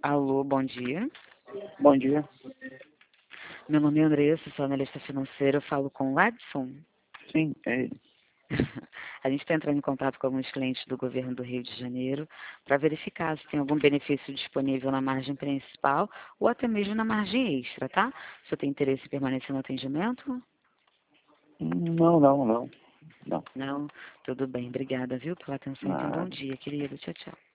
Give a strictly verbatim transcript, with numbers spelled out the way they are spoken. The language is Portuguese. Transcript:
Alô, bom dia. Bom dia. Meu nome é Andressa, sou analista financeira, eu falo com o Edson. Sim, é ele. A gente está entrando em contato com alguns clientes do governo do Rio de Janeiro para verificar se tem algum benefício disponível na margem principal ou até mesmo na margem extra, tá? Se você tem interesse em permanecer no atendimento? Não, não, não. Não. Não? Tudo bem, obrigada, viu, pela atenção. Então, bom Nada. dia, querido. Tchau, tchau.